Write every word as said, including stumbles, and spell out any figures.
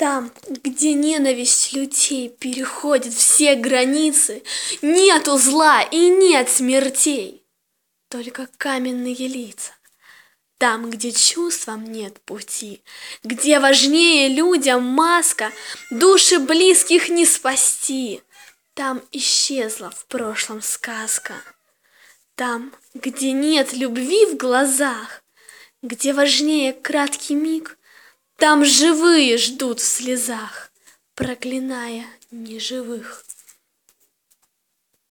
Там, где ненависть людей переходит все границы, нету зла и нет смертей, только каменные лица. Там, где чувствам нет пути, где важнее людям маска, души близких не спасти, там исчезла в прошлом сказка. Там, где нет любви в глазах, где важнее краткий миг, там живые ждут в слезах, проклиная неживых.